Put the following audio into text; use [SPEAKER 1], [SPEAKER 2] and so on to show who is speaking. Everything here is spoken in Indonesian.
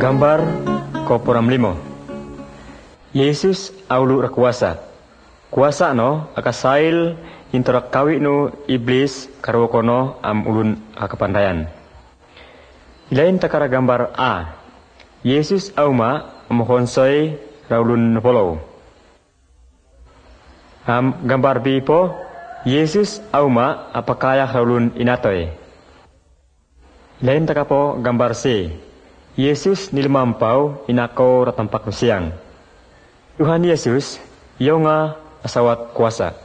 [SPEAKER 1] Gambar koporam limo. Yesus aulu rakuasa. Kuasa no akasail intorak kawi no iblis karwokono am ulun akapandaian. Ilain takara gambar A. Yesus auma amohonsoi raulun polo. Gambar B po. Yesus auma apakaya raulun inatoy. Ilain takapo gambar C. Yesus nilmampau inako ratampak siang. Tuhan Yesus, yonga asawat kuasa.